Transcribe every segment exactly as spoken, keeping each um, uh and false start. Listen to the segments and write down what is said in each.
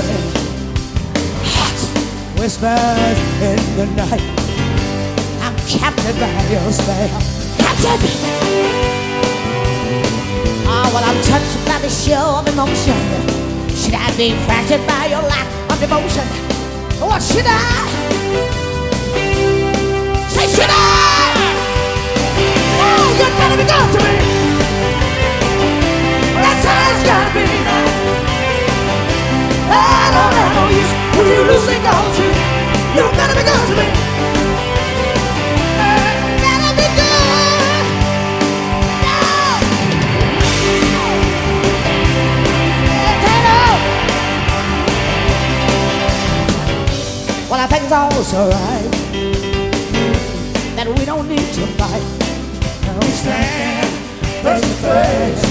burning, hot whispers in the night. I'm captured by your spell, captured. Ah, well, I'm touched by the show of emotion. Should I be fractured by your lack of devotion? Or should I? Say, should I? Oh, you gotta be good to me. That's how it's gotta be. I don't have no use when you losing all to. You gotta be good to me. Gotta be good. No. Well, I think it's all so right that we don't need to fight. We stand face to face.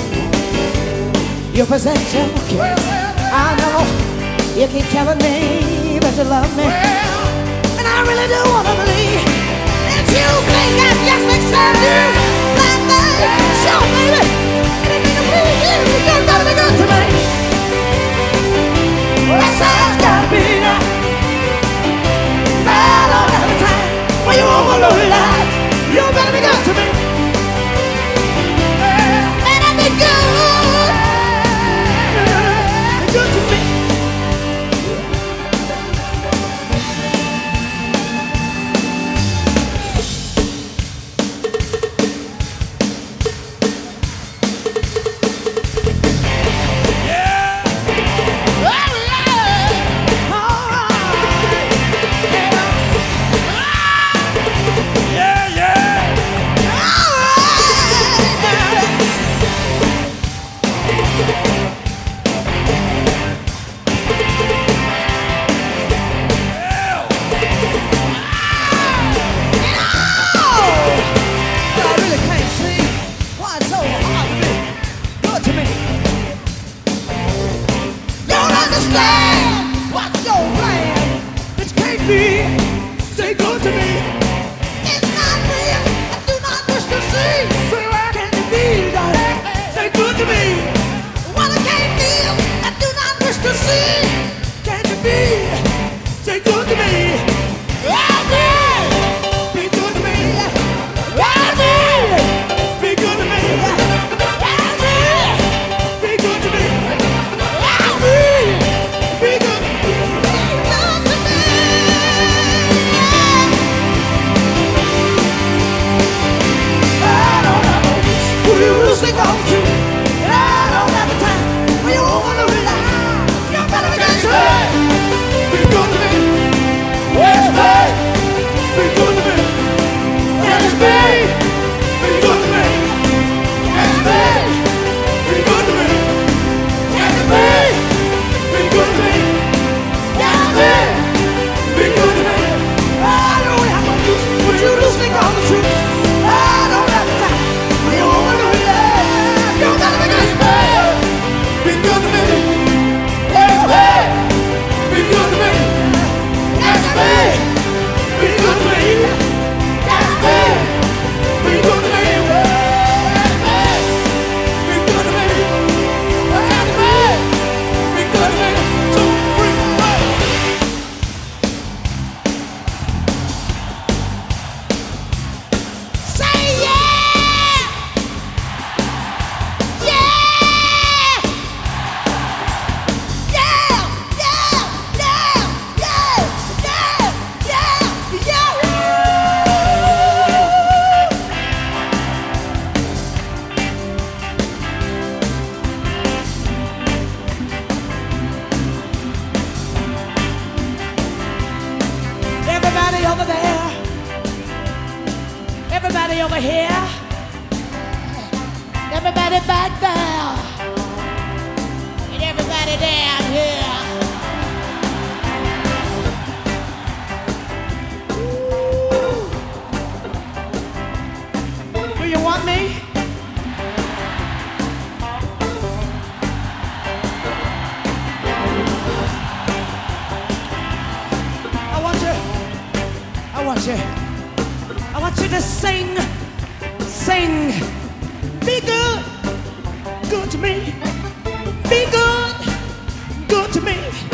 Your possession, okay. I know you keep telling me that you love me, and I really do want to believe that you think I just accept you. That thing, show baby, anything to please you. You gotta be good to me. That's how it's gotta be now. I don't have the time when you overload your life. You gotta be good to me. Better be good. Be good to me. Over there, everybody over here, everybody back there, and everybody down here. Ooh. Do you want me? I want you. I want you, I want you to sing, sing, be good, good to me, be good, good to me.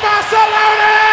Barcelona!